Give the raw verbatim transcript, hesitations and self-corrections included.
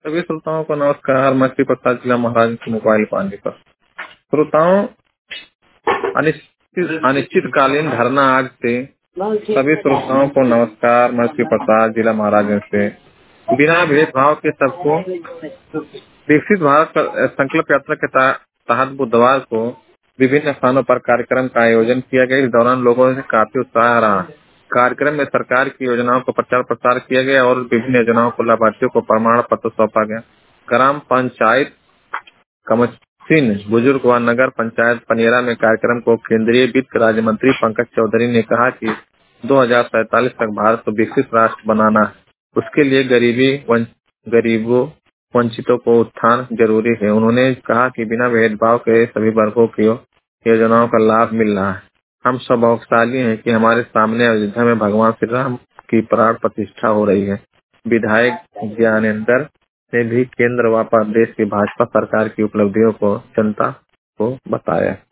सभी श्रोताओं को नमस्कार। मैं श्री प्रसाद जिला महाराज के मोबाइल पानी पर। श्रोताओं, अनिश्चित अनिश्चितकालीन धरना आज से सभी श्रोताओं को नमस्कार। मैं श्री प्रसाद जिला महाराज से बिना भेदभाव के सबको विकसित भारत संकल्प यात्रा के तहत बुधवार को विभिन्न स्थानों पर कार्यक्रम का आयोजन किया गया। इस दौरान लोगों से काफी उत्साह रहा। कार्यक्रम में सरकार की योजनाओं को प्रचार प्रसार किया गया और विभिन्न योजनाओं को लाभार्थियों को प्रमाण पत्र सौंपा गया। ग्राम पंचायत कमसिन बुजुर्ग व नगर पंचायत पनियरा में कार्यक्रम को केंद्रीय वित्त राज्य मंत्री पंकज चौधरी ने कहा कि दो हजार सैतालीस तक भारत को विकसित राष्ट्र बनाना है। उसके लिए गरीबी वंच, गरीबों वंचितों को उत्थान जरूरी है। उन्होंने कहा कि बिना भेदभाव के सभी वर्गों की योजनाओं का लाभ मिल रहा है। हम सौभाग्यशाली हैं कि हमारे सामने अयोध्या में भगवान श्री राम की प्राण प्रतिष्ठा हो रही है। विधायक ज्ञानेंद्र ने भी केंद्र व प्रदेश की भाजपा सरकार की उपलब्धियों को जनता को बताया।